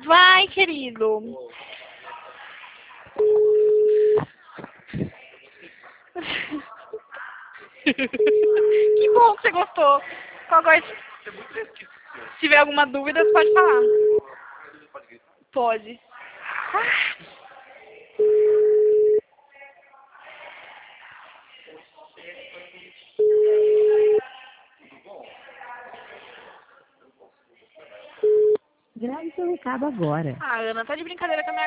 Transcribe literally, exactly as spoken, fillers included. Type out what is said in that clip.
Vai, querido. Que bom que você gostou. Qualquer... Se tiver alguma dúvida, você pode falar. Pode. Ah. Grave seu recado agora. Ah, Ana, tá de brincadeira com a minha